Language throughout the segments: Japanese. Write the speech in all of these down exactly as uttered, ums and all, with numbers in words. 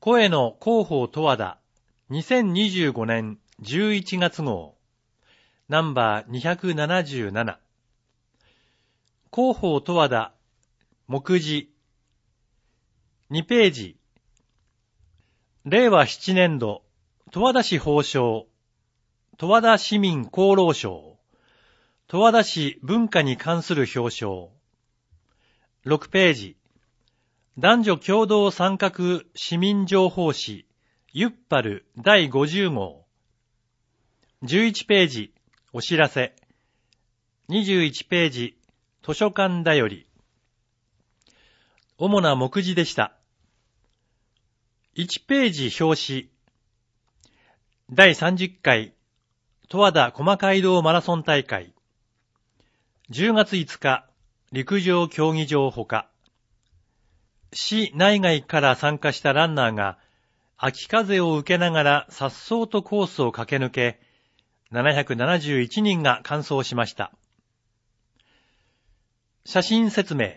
声の広報十和田にせんにじゅうごねんじゅういちがつ号ナンバーにひゃくななじゅうなな広報十和田目次にページれいわななねん度十和田市褒章十和田市民功労賞十和田市文化に関する表彰ろくページ男女共同参画市民情報誌ユッパルだいごじゅう号じゅういちページお知らせにじゅういちページ図書館だより主な目次でした。いちページ表紙だいさんじゅっかい十和田駒街道マラソン大会じゅうがついつか陸上競技場ほか市内外から参加したランナーが秋風を受けながら颯爽とコースを駆け抜けななひゃくななじゅういちにんが完走しました。写真説明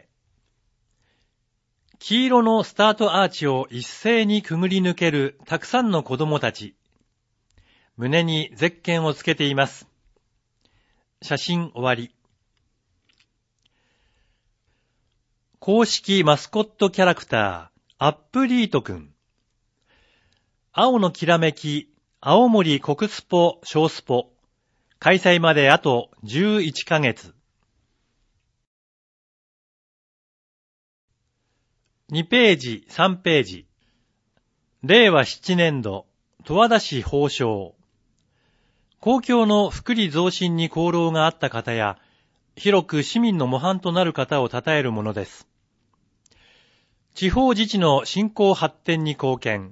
黄色のスタートアーチを一斉にくぐり抜けるたくさんの子供たち胸にゼッケンをつけています。写真終わり。公式マスコットキャラクター、アップリートくん。青のきらめき、青森国スポ小スポ。開催まであとじゅういっかげつ。にページ、さんページ。れいわななねん度、十和田市褒章。公共の福利増進に功労があった方や、広く市民の模範となる方を称えるものです。地方自治の振興発展に貢献。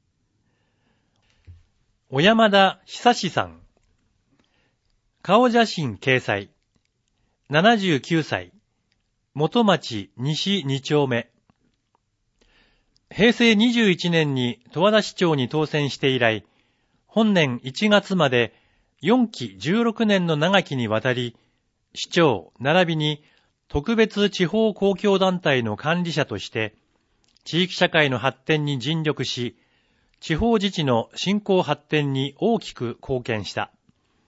小山田久志さん。顔写真掲載。ななじゅうきゅうさい。元町西に丁目。へいせいにじゅういちねんに十和田市長に当選して以来、本年いちがつまでよんきじゅうろくねんの長きにわたり、市長並びに特別地方公共団体の管理者として、地域社会の発展に尽力し、地方自治の振興発展に大きく貢献した。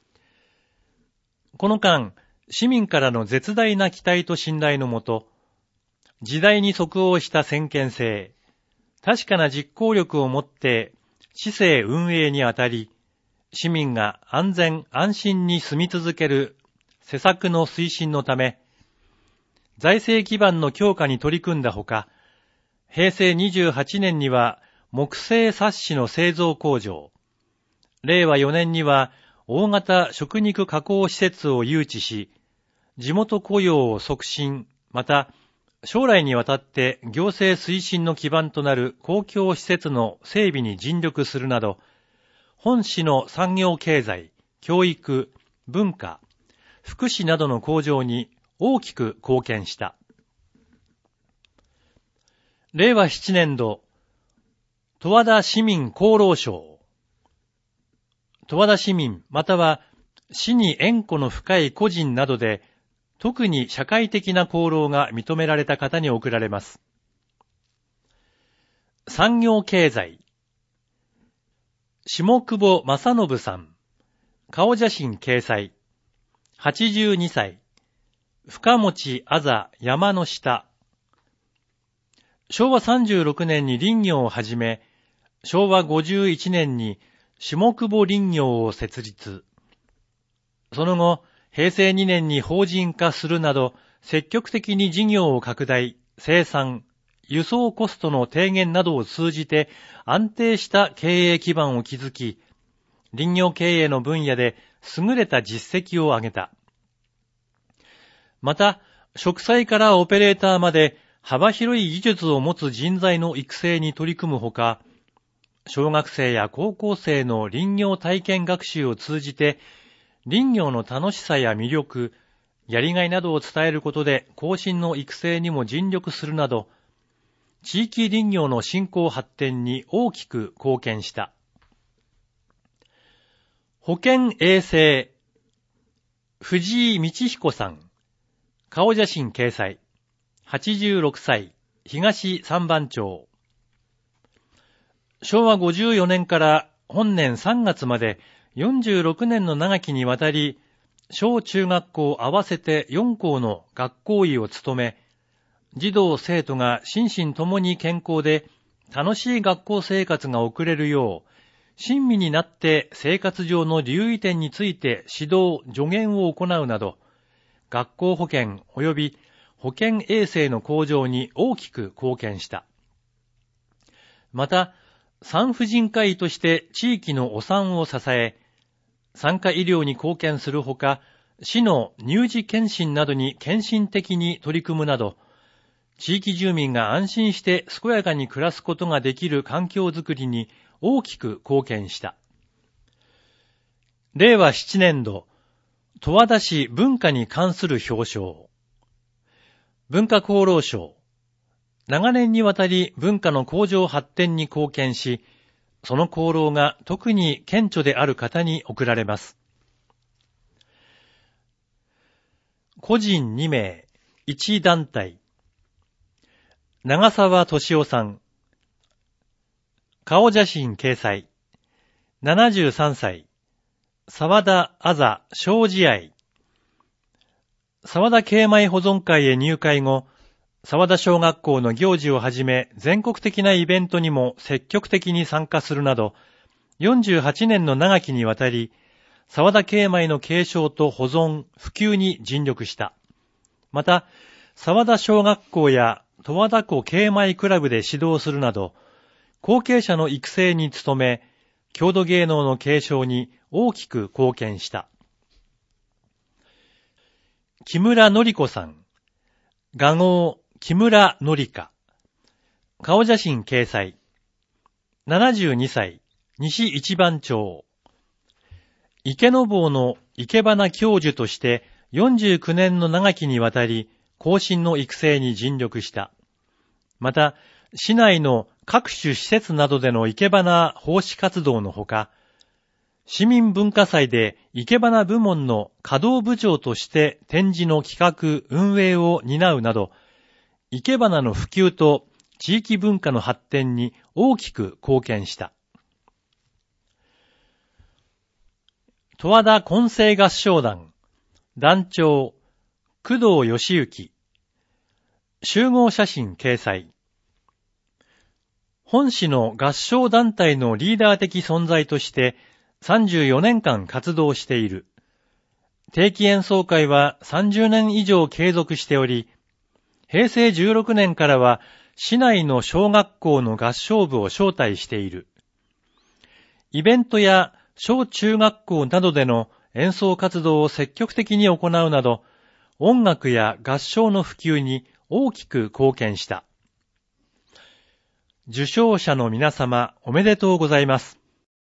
この間、市民からの絶大な期待と信頼のもと、時代に即応した先見性、確かな実行力をもって市政運営にあたり、市民が安全安心に住み続ける施策の推進のため、財政基盤の強化に取り組んだほか、へいせいにじゅうはちねんには木製冊子の製造工場、れいわよねんには大型食肉加工施設を誘致し、地元雇用を促進、また将来にわたって行政推進の基盤となる公共施設の整備に尽力するなど、本市の産業経済、教育、文化、福祉などの向上に大きく貢献した。れいわななねん度、十和田市民功労賞。十和田市民または市に縁故の深い個人などで、特に社会的な功労が認められた方に贈られます。産業経済。下久保正信さん。顔写真掲載。はちじゅうにさい。深持あざ山の下。しょうわさんじゅうろくねんに林業を始め、しょうわごじゅういちねんに下久保林業を設立。その後、へいせいにねんに法人化するなど、積極的に事業を拡大、生産、輸送コストの低減などを通じて安定した経営基盤を築き、林業経営の分野で優れた実績を上げた。また、植栽からオペレーターまで幅広い技術を持つ人材の育成に取り組むほか、小学生や高校生の林業体験学習を通じて、林業の楽しさや魅力、やりがいなどを伝えることで後進の育成にも尽力するなど、地域林業の振興発展に大きく貢献した。保健衛生。藤井道彦さん。顔写真掲載。はちじゅうろくさい。東三番町。 しょうわごじゅうよねんから本年さんがつまでよんじゅうろくねんの長きにわたり、小中学校合わせてよんこうの学校医を務め、児童生徒が心身ともに健康で楽しい学校生活が送れるよう、親身になって生活上の留意点について指導・助言を行うなど、学校保健及び保健衛生の向上に大きく貢献した。また、産婦人科医として地域のお産を支え、産科医療に貢献するほか、市の乳児健診などに献身的に取り組むなど、地域住民が安心して健やかに暮らすことができる環境づくりに大きく貢献した。れいわななねんど、十和田市文化に関する表彰。文化功労賞。長年にわたり文化の向上発展に貢献し、その功労が特に顕著である方に贈られます。個人にめい、いち団体。長沢敏夫さん。顔写真掲載。ななじゅうさんさい。沢田あざ小試合。沢田慶米保存会へ入会後、沢田小学校の行事をはじめ全国的なイベントにも積極的に参加するなど、よんじゅうはちねんの長きにわたり、沢田慶米の継承と保存、普及に尽力した。また、沢田小学校や十和田湖慶米クラブで指導するなど、後継者の育成に努め、郷土芸能の継承に大きく貢献した。木村のり子さん。画号、木村のりか。顔写真掲載。ななじゅうにさい、西一番町。池坊の生け花教授としてよんじゅうきゅうねんの長きにわたり、後進の育成に尽力した。また、市内の各種施設などでの生け花奉仕活動のほか、市民文化祭で生け花部門の稼働部長として展示の企画・運営を担うなど、生け花の普及と地域文化の発展に大きく貢献した。十和田混声合唱団、団長、工藤義行。集合写真掲載。本市の合唱団体のリーダー的存在としてさんじゅうよねんかん活動している。定期演奏会はさんじゅうねん以上継続しており、へいせいじゅうろくねんからは市内の小学校の合唱部を招待している。イベントや小中学校などでの演奏活動を積極的に行うなど、音楽や合唱の普及に大きく貢献した。受賞者の皆様おめでとうございます。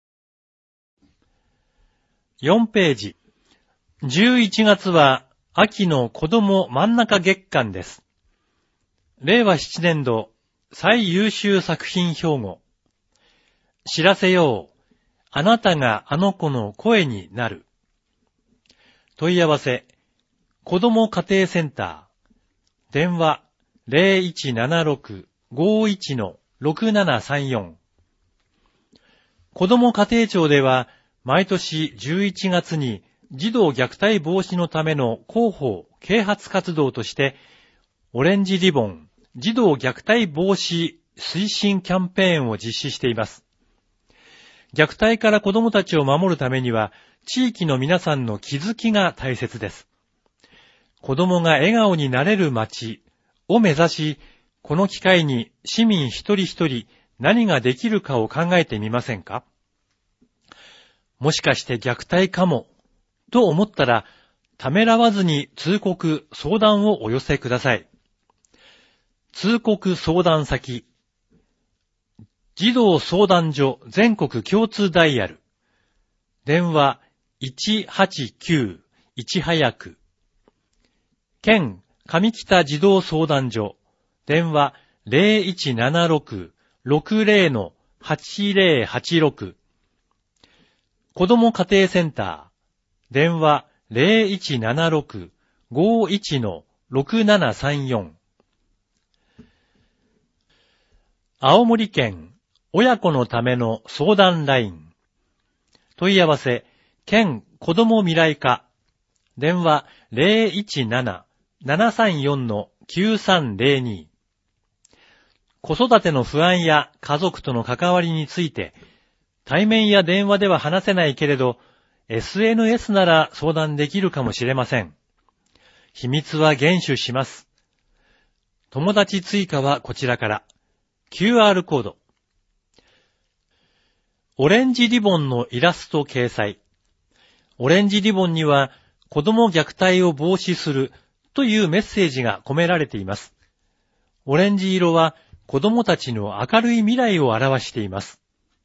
よんページ。じゅういちがつは秋の子ども真ん中月間です。れいわななねんど最優秀作品標語。知らせよう。あなたがあの子の声になる。問い合わせ。子ども家庭センター。電話 ゼロいちななろく ごいち ろくななさんよん。子ども家庭庁では毎年じゅういちがつに児童虐待防止のための広報・啓発活動としてオレンジリボン児童虐待防止推進キャンペーンを実施しています。虐待から子どもたちを守るためには地域の皆さんの気づきが大切です。子どもが笑顔になれる街を目指し、この機会に市民一人一人何ができるかを考えてみませんか？もしかして虐待かもと思ったら、ためらわずに通告・相談をお寄せください。通告相談先。児童相談所全国共通ダイヤル。電話いちはちきゅういち早く。県上北児童相談所。電話 ゼロいちななろく ろくゼロ はちゼロはちろく。子ども家庭センター。電話 ゼロいちななろく ごいち ろくななさんよん。青森県親子のための相談ライン。問い合わせ、県子ども未来課。電話 ゼロいちなな ななさんよん きゅうさんゼロに。子育ての不安や家族との関わりについて、対面や電話では話せないけれど、エスエヌエス なら相談できるかもしれません。秘密は厳守します。友達追加はこちらから。キューアール コード。オレンジリボンのイラスト掲載。オレンジリボンには子供虐待を防止するというメッセージが込められています。オレンジ色は子供たちの明るい未来を表しています。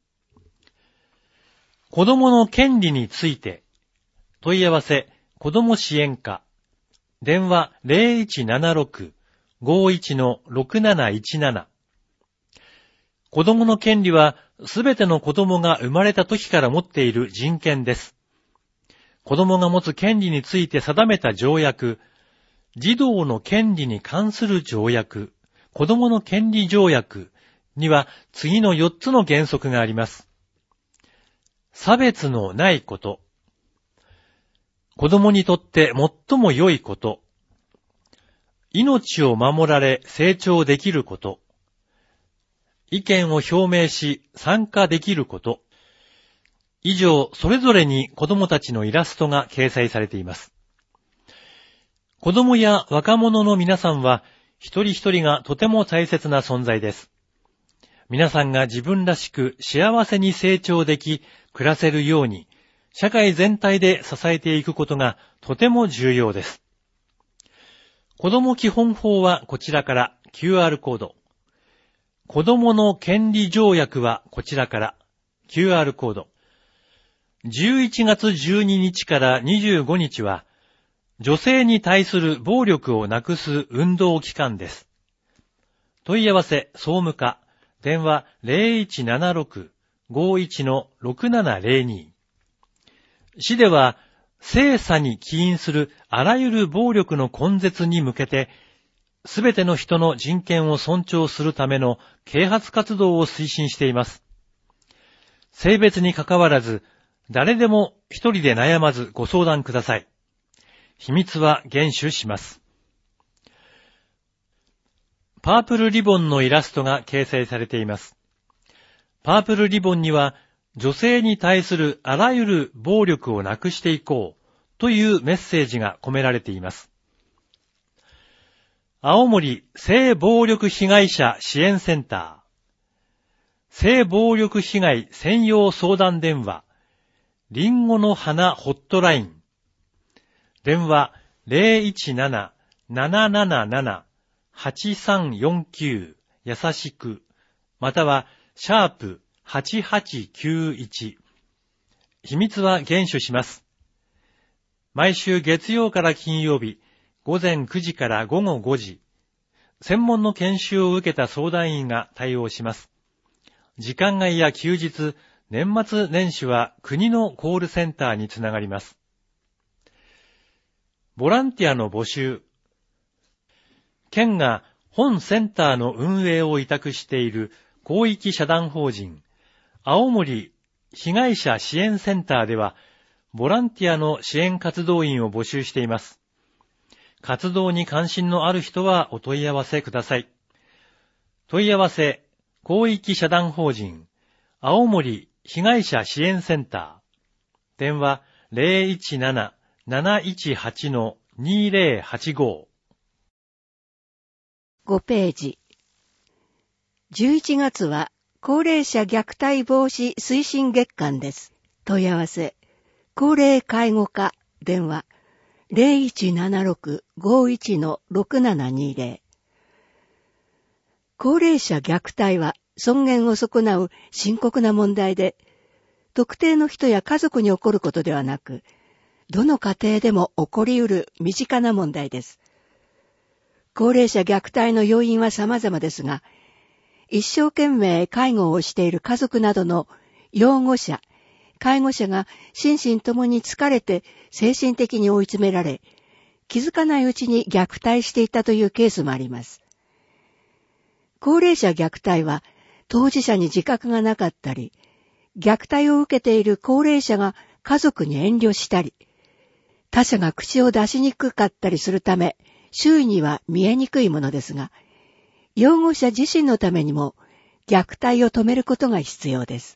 子供の権利について、問い合わせ、子供支援課。電話 ゼロいちななろく ごいち ろくなないちなな。子供の権利はすべての子供が生まれた時から持っている人権です。子供が持つ権利について定めた条約、児童の権利に関する条約、子供の権利条約には次のよっつの原則があります。差別のないこと。子供にとって最も良いこと。命を守られ成長できること。意見を表明し参加できること。以上、それぞれに子供たちのイラストが掲載されています。子供や若者の皆さんは、一人一人がとても大切な存在です。皆さんが自分らしく幸せに成長でき、暮らせるように、社会全体で支えていくことがとても重要です。子ども基本法はこちらから キューアール コード。子どもの権利条約はこちらから キューアール コード。じゅういちがつじゅうににちからにじゅうごにちは、女性に対する暴力をなくす運動期間です。問い合わせ、総務課、電話 ゼロいちななろく ごいち ろくななゼロに。市では、性差に起因するあらゆる暴力の根絶に向けて、すべての人の人権を尊重するための啓発活動を推進しています。性別に関わらず、誰でも一人で悩まずご相談ください。秘密は厳守します。パープルリボンのイラストが掲載されています。パープルリボンには、女性に対するあらゆる暴力をなくしていこうというメッセージが込められています。青森性暴力被害者支援センター。性暴力被害専用相談電話。リンゴの花ホットライン。電話 ゼロいちなな ななななな はちさんよんきゅう 優しく、またはシャープはちはちきゅういち。秘密は厳守します。毎週月曜から金曜日、午前くじから午後ごじ、専門の研修を受けた相談員が対応します。時間外や休日、年末年始は国のコールセンターにつながります。ボランティアの募集。県が本センターの運営を委託している広域社団法人青森被害者支援センターでは、ボランティアの支援活動員を募集しています。活動に関心のある人はお問い合わせください。問い合わせ、広域社団法人青森被害者支援センター。電話 ゼロいちなな なないちはち にゼロはちご。 ごページ。じゅういちがつは高齢者虐待防止推進月間です。問い合わせ、高齢介護課、電話、ゼロいちななろく ごいち ろくななにゼロ。高齢者虐待は尊厳を損なう深刻な問題で、特定の人や家族に起こることではなく、どの家庭でも起こりうる身近な問題です。高齢者虐待の要因は様々ですが、一生懸命介護をしている家族などの養護者、介護者が心身ともに疲れて精神的に追い詰められ、気づかないうちに虐待していたというケースもあります。高齢者虐待は当事者に自覚がなかったり、虐待を受けている高齢者が家族に遠慮したり、他者が口を出しにくかったりするため、周囲には見えにくいものですが、擁護者自身のためにも虐待を止めることが必要です。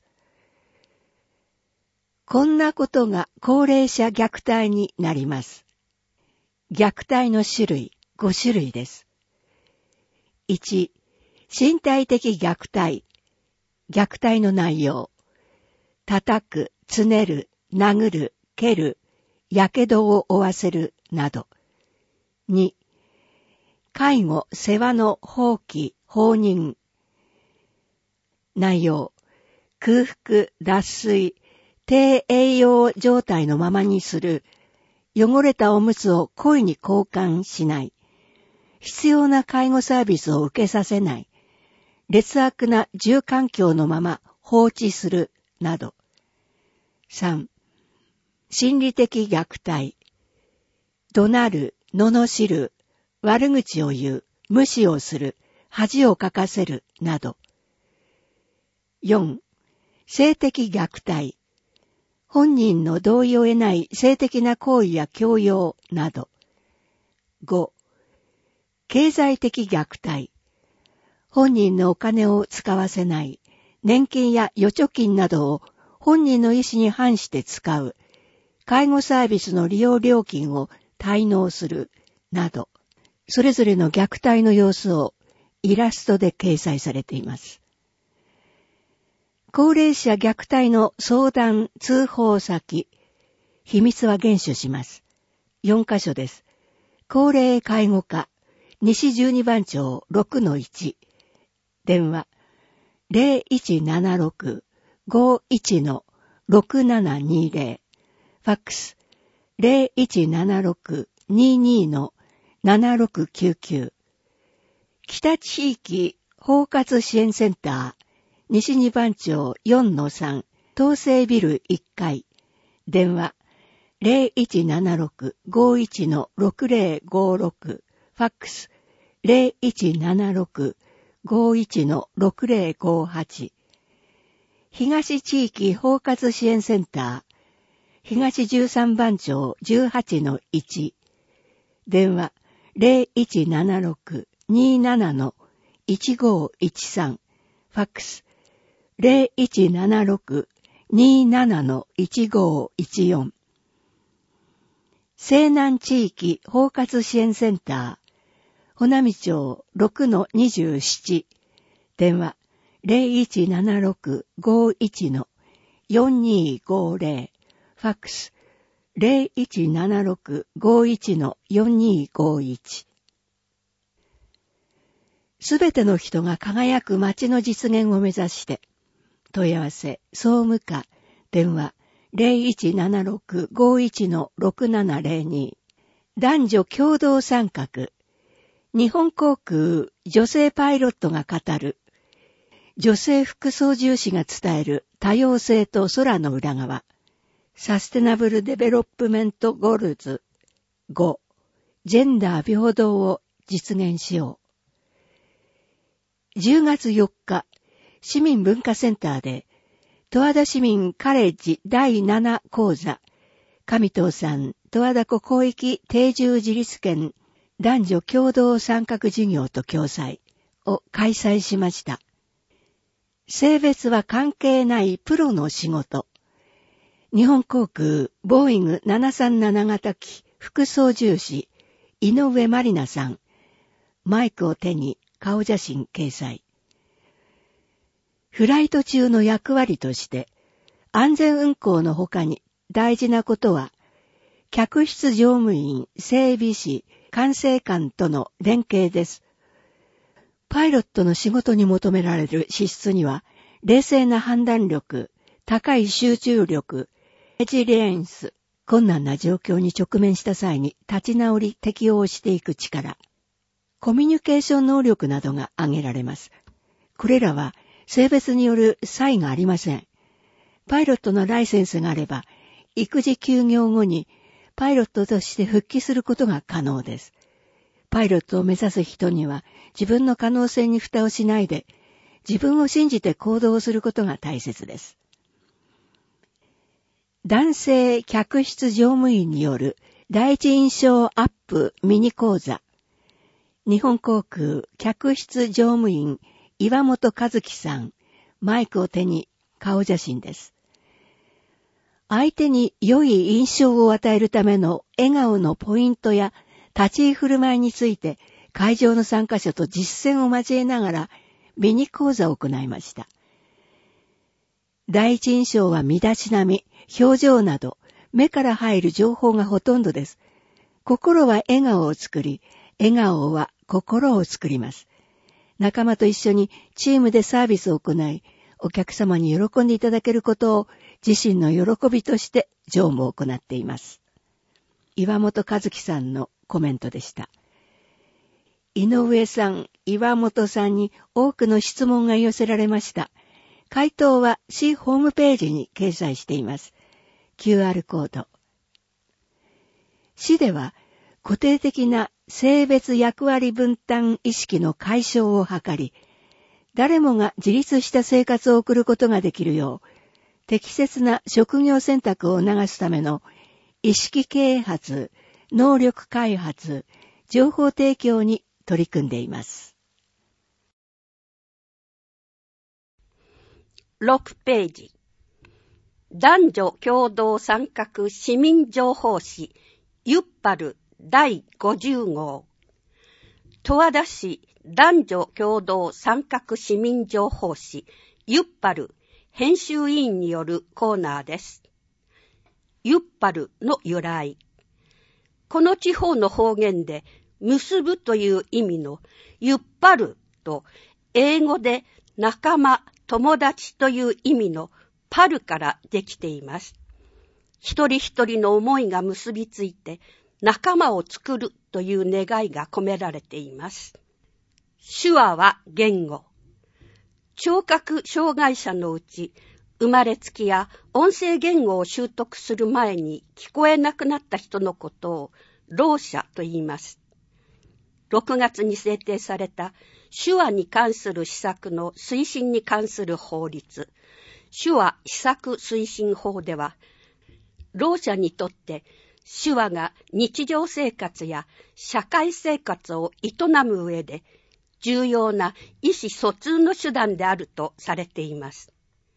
こんなことが高齢者虐待になります。虐待の種類、ご種類です。いち、身体的虐待。虐待の内容。叩く、つねる、殴る、蹴る、やけどを負わせるなど。に、介護、世話の放棄、放任。内容。空腹、脱水、低栄養状態のままにする。汚れたおむつを故意に交換しない。必要な介護サービスを受けさせない。劣悪な住環境のまま放置するなど。さん、心理的虐待。怒鳴る、罵る、悪口を言う、無視をする、恥をかかせるなど。よん、性的虐待。本人の同意を得ない性的な行為や強要など。ご、経済的虐待。本人のお金を使わせない、年金や預貯金などを本人の意思に反して使う、介護サービスの利用料金を滞納するなど、それぞれの虐待の様子をイラストで掲載されています。高齢者虐待の相談通報先、秘密は厳守します。よんカ所です。高齢介護課、西じゅうにばん町 ろくのいち、電話 ゼロいちななろく ごいち ろくななにゼロ、ファックス ゼロいちななろく にに ななろくきゅうきゅう、北地域包括支援センター、西にばん町 よんのさん、東西ビルいっかい、電話 ゼロいちななろく ごいち ろくゼロごろく、ファックス ゼロいちななろく ごいち ろくゼロごはち、東地域包括支援センター、東じゅうさんばん町 じゅうはちのいち、電話 ゼロいちななろく になないちごいちさん、ファックスゼロいちななろく になないちごいちよん、西南地域包括支援センター、穂波町 ろくのにじゅうなな、電話 ゼロいちななろく ごいち よんにごゼロ、ファックスゼロいちななろく ごいち よんにごいち。すべての人が輝く街の実現を目指して、問い合わせ、総務課、電話ゼロいちななろく ごいち ろくななゼロに、男女共同参画、日本航空女性パイロットが語る、女性副操縦士が伝える多様性と空の裏側、サステナブルデベロップメントゴールズご、ジェンダー平等を実現しよう。じゅうがつよっか、市民文化センターで、十和田市民カレッジだいなな講座、上藤さん十和田湖広域定住自立権男女共同参画事業と共催を開催しました。性別は関係ないプロの仕事。日本航空ボーイングななさんなな型機副操縦士井上まりなさん。マイクを手に顔写真掲載。フライト中の役割として安全運航の他に大事なことは客室乗務員、整備士、管制官との連携です。パイロットの仕事に求められる資質には冷静な判断力、高い集中力、レジリエンス、困難な状況に直面した際に立ち直り適応していく力、コミュニケーション能力などが挙げられます。これらは性別による差異がありません。パイロットのライセンスがあれば、育児休業後にパイロットとして復帰することが可能です。パイロットを目指す人には自分の可能性に蓋をしないで、 自分を信じて行動することが大切です。男性客室乗務員による第一印象アップミニ講座。日本航空客室乗務員岩本和樹さん、マイクを手に顔写真です。相手に良い印象を与えるための笑顔のポイントや立ち居振る舞いについて会場の参加者と実践を交えながらミニ講座を行いました。第一印象は身だしなみ、表情など目から入る情報がほとんどです。心は笑顔を作り、笑顔は心を作ります。仲間と一緒にチームでサービスを行い、お客様に喜んでいただけることを自身の喜びとして乗務を行っています。岩本和樹さんのコメントでした。井上さん、岩本さんに多くの質問が寄せられました。回答は市ホームページに掲載しています。キューアール コード。市では固定的な性別役割分担意識の解消を図り、誰もが自立した生活を送ることができるよう、適切な職業選択を促すための意識啓発、能力開発、情報提供に取り組んでいます。 ろくページ。男女共同参画市民情報誌ユッパルだいごじゅう号。十和田市男女共同参画市民情報誌ユッパル編集委員によるコーナーです。ユッパルの由来。この地方の方言で結ぶという意味のユッパルと英語で仲間、友達という意味のパルからできています。一人一人の思いが結びついて仲間を作るという願いが込められています。手話は言語。聴覚障害者のうち、生まれつきや音声言語を習得する前に聞こえなくなった人のことをろう者と言います。ろくがつに制定された手話に関する施策の推進に関する法律、手話施策推進法では、ろう者にとって手話が日常生活や社会生活を営む上で重要な意思疎通の手段であるとされています。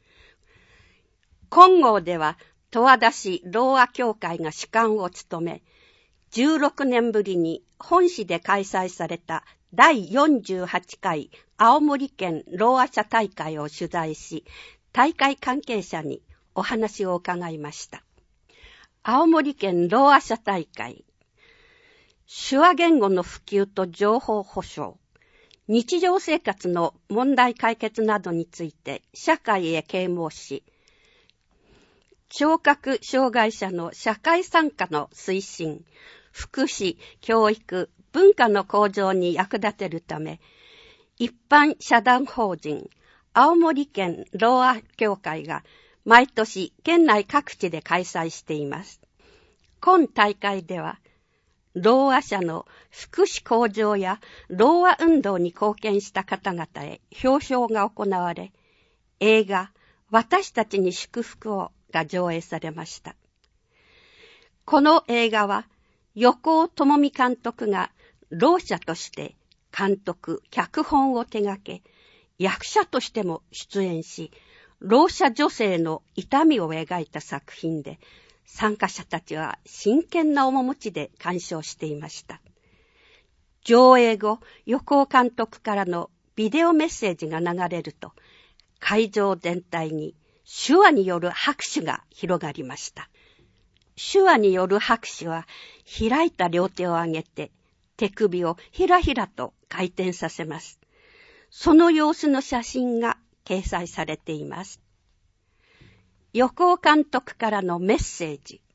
金剛では十和田市ろうあ協会が主幹を務め、じゅうろくねんぶりに本市で開催されただいよんじゅうはちかい青森県ろうあ者大会を取材し、大会関係者にお話を伺いました。青森県ろうあ者大会、手話言語の普及と情報保障、日常生活の問題解決などについて社会へ啓蒙し、聴覚障害者の社会参加の推進、福祉、教育、文化の向上に役立てるため、一般社団法人青森県ろうあ協会が毎年県内各地で開催しています。今大会では、ろうあ者の福祉向上やろうあ運動に貢献した方々へ表彰が行われ、映画私たちに祝福をが上映されました。この映画は横尾智美監督がろう者として監督、脚本を手掛け、役者としても出演し、ろう者女性の痛みを描いた作品で、参加者たちは真剣な面持ちで鑑賞していました。上映後、横尾監督からのビデオメッセージが流れると、会場全体に手話による拍手が広がりました。手話による拍手は、開いた両手を上げて、手首をひらひらと回転させます。その様子の写真が掲載されています。横尾監督からのメッセージ。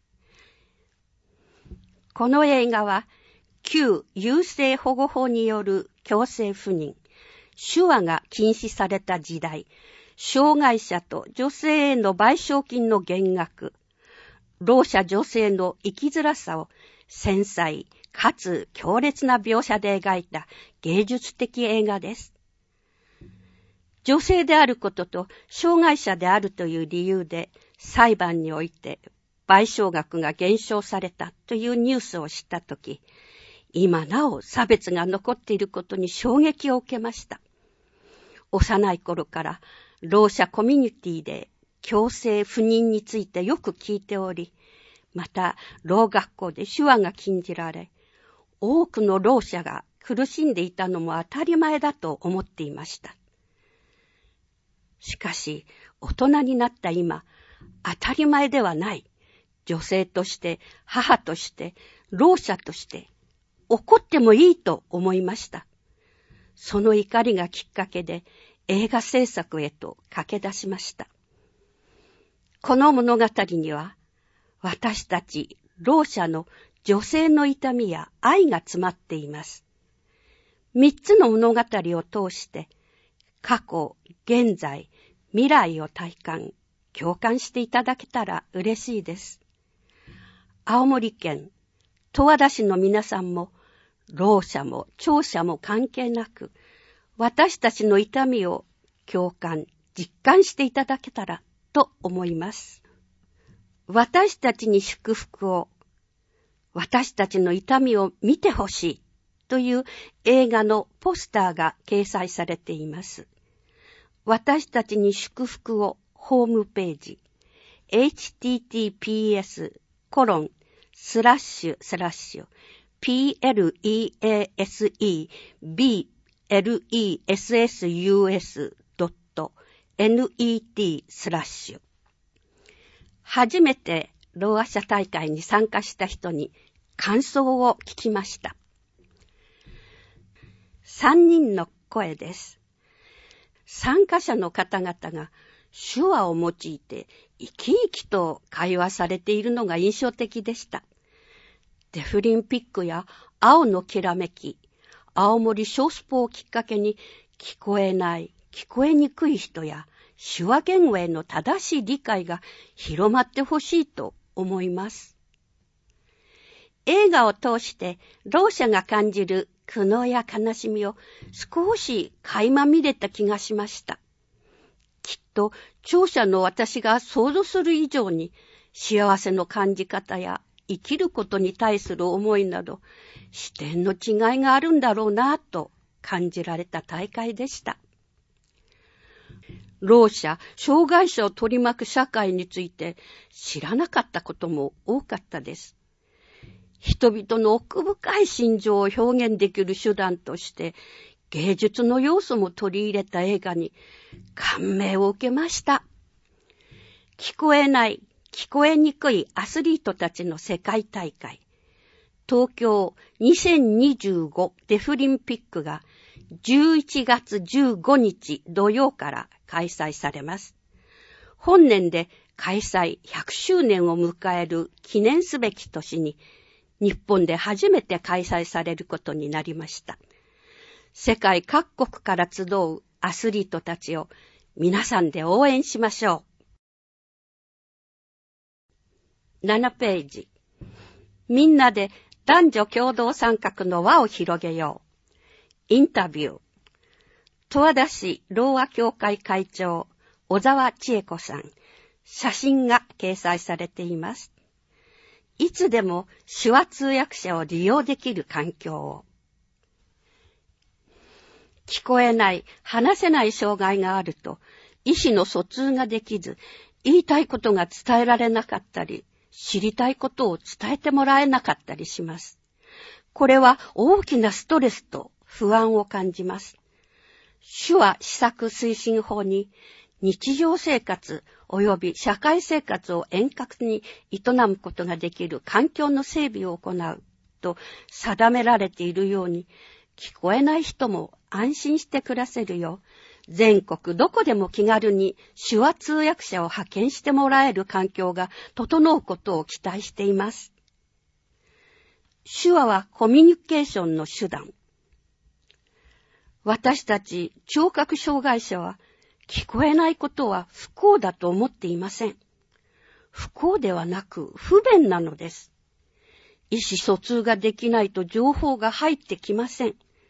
この映画は、旧優生保護法による強制不妊、手話が禁止された時代、障害者と女性への賠償金の減額、ろう者女性の生きづらさを繊細かつ強烈な描写で描いた芸術的映画です。 女性であることと障害者であるという理由で裁判において賠償額が減少されたというニュースを知ったとき、今なお差別が残っていることに衝撃を受けました。幼い頃からろう者コミュニティで強制不妊についてよく聞いており、またろう学校で手話が禁じられ、多くのろう者が苦しんでいたのも当たり前だと思っていました。しかし、大人になった今、当たり前ではない、女性として、母として、ろう者として、怒ってもいいと思いました。その怒りがきっかけで映画制作へと駆け出しました。この物語には、私たちろう者の女性の痛みや愛が詰まっています。三つの物語を通して、過去、現在、未来を体感、共感していただけたら嬉しいです。青森県十和田市の皆さんも、ろう者も聴者も関係なく、私たちの痛みを共感、実感していただけたらと思います。私たちに祝福を、私たちの痛みを見てほしいという映画のポスターが掲載されています。私たちに祝福をホームページ エイチティーティーピーエスコロンスラッシュスラッシュ ピーエルイーエーエスイービーエルイーエスエスユーエスドットネット スラッシュ。初めてろうあ者大会に参加した人に感想を聞きました。三人の声です。参加者の方々が手話を用いて生き生きと会話されているのが印象的でした。デフリンピックや青のきらめき、青森小スポをきっかけに聞こえない、聞こえにくい人や手話言語への正しい理解が広まってほしいと思います。映画を通してろう者が感じる苦悩や悲しみを少し垣間見れた気がしました。きっと聴者の私が想像する以上に幸せの感じ方や生きることに対する思いなど視点の違いがあるんだろうなと感じられた大会でした。ろう者、障害者を取り巻く社会について知らなかったことも多かったです。人々の奥深い心情を表現できる手段として芸術の要素も取り入れた映画に感銘を受けました。聞こえない、聞こえにくいアスリートたちの世界大会、東京にせんにじゅうごデフリンピックがじゅういちがつじゅうごにち土曜から開催されます。本年で開催ひゃくしゅうねんを迎える記念すべき年に日本で初めて開催されることになりました。世界各国から集うアスリートたちを皆さんで応援しましょう。ななページ。みんなで男女共同参画の輪を広げよう。インタビュー。十和田市ろうあ協会会長、小沢千恵子さん。写真が掲載されています。いつでも手話通訳者を利用できる環境を。聞こえない、話せない障害があると、意思の疎通ができず、言いたいことが伝えられなかったり、知りたいことを伝えてもらえなかったりします。これは大きなストレスと不安を感じます。手話施策推進法に、日常生活及び社会生活を円滑に営むことができる環境の整備を行うと定められているように、聞こえない人も安心して暮らせるよう、全国どこでも気軽に手話通訳者を派遣してもらえる環境が整うことを期待しています。手話はコミュニケーションの手段。私たち聴覚障害者は聞こえないことは不幸だと思っていません。不幸ではなく不便なのです。意思疎通ができないと情報が入ってきません。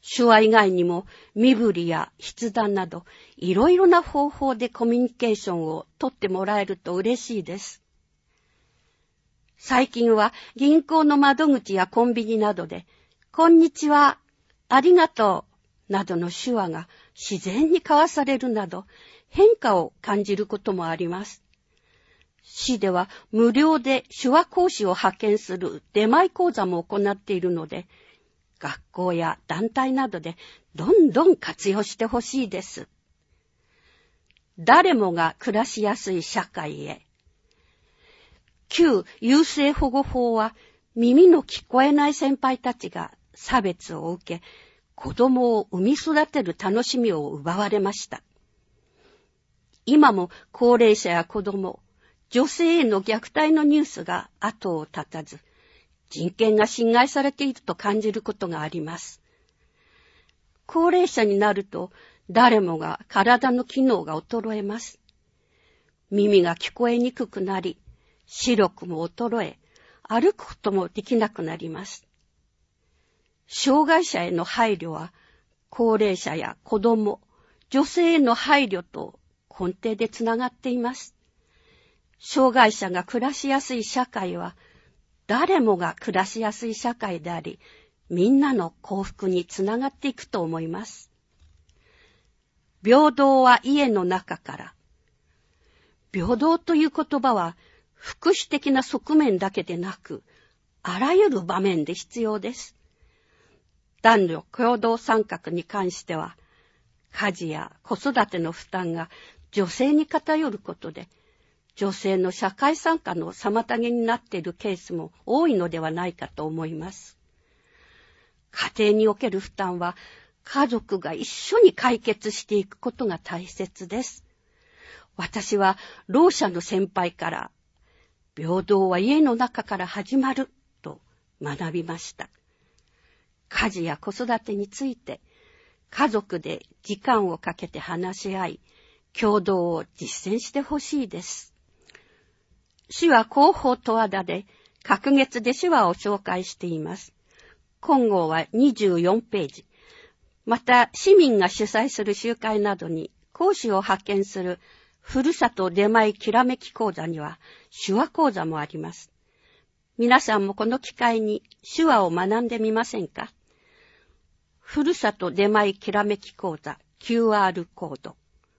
手話以外にも身振りや筆談などいろいろな方法でコミュニケーションをとってもらえると嬉しいです。最近は銀行の窓口やコンビニなどでこんにちは、ありがとうなどの手話が自然に交わされるなど変化を感じることもあります。市では無料で手話講師を派遣する出前講座も行っているので、学校や団体などでどんどん活用してほしいです。誰もが暮らしやすい社会へ。旧優生保護法は耳の聞こえない先輩たちが差別を受け、子供を産み育てる楽しみを奪われました。今も高齢者や子供、女性への虐待のニュースが後を絶たず、人権が侵害されていると感じることがあります。高齢者になると誰もが体の機能が衰えます。耳が聞こえにくくなり、視力も衰え、歩くこともできなくなります。障害者への配慮は、高齢者や子供、女性への配慮と根底でつながっています。障害者が暮らしやすい社会は、誰もが暮らしやすい社会であり、みんなの幸福につながっていくと思います。平等は家の中から。平等という言葉は、福祉的な側面だけでなく、あらゆる場面で必要です。男女共同参画に関しては、家事や子育ての負担が女性に偏ることで、女性の社会参加の妨げになっているケースも多いのではないかと思います。家庭における負担は、家族が一緒に解決していくことが大切です。私は、ろう者の先輩から、平等は家の中から始まると学びました。家事や子育てについて家族で時間をかけて話し合い、共同を実践してほしいです。市は広報十和田で隔月で手話を紹介しています。今号はにじゅうよんページ。また市民が主催する集会などに講師を派遣するふるさと出前きらめき講座には手話講座もあります。皆さんもこの機会に手話を学んでみませんか？ふるさと出前きらめき講座 キューアール コード。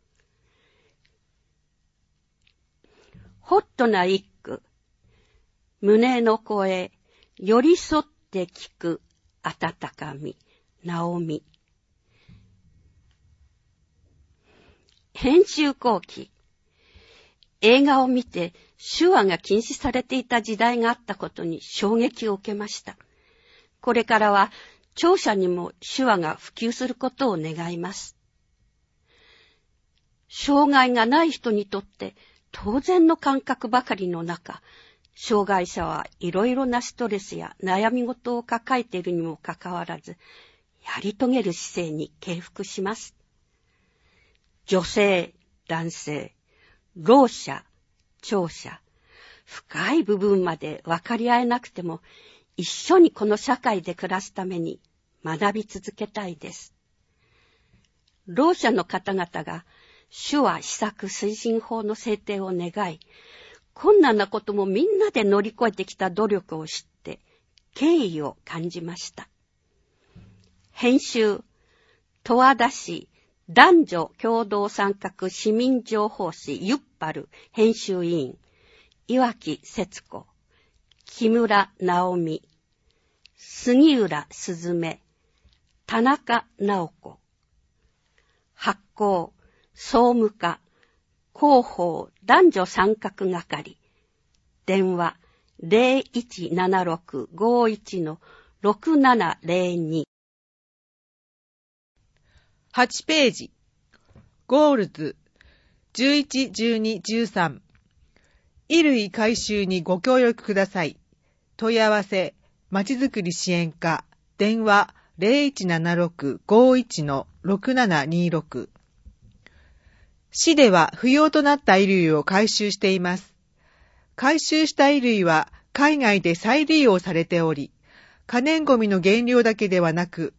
ホットな一句。胸の声、寄り添って聞く温かみ、直美。編集後期。映画を見て手話が禁止されていた時代があったことに衝撃を受けました。これからは聴者にも手話が普及することを願います。障害がない人にとって当然の感覚ばかりの中、障害者はいろいろなストレスや悩み事を抱えているにもかかわらず、やり遂げる姿勢に敬服します。女性、男性、ろう者、聴者、深い部分まで分かり合えなくても、一緒にこの社会で暮らすために学び続けたいです。ろう者の方々が手話施策推進法の制定を願い、困難なこともみんなで乗り越えてきた努力を知って敬意を感じました。編集、十和田市男女共同参画市民情報誌ユッパル編集委員、岩木節子、木村直美、杉浦すずめ、田中直子。発行、総務課、広報男女参画係。電話 ゼロいちななろくごいちのろくななゼロに。 はちページ。ゴールズじゅういち、じゅうに、じゅうさん。衣類回収にご協力ください。問い合わせ、まちづくり支援課、電話 ゼロいちななろくごいちのろくななにろく。市では不要となった衣類を回収しています。回収した衣類は海外で再利用されており、可燃ごみの原料だけではなく、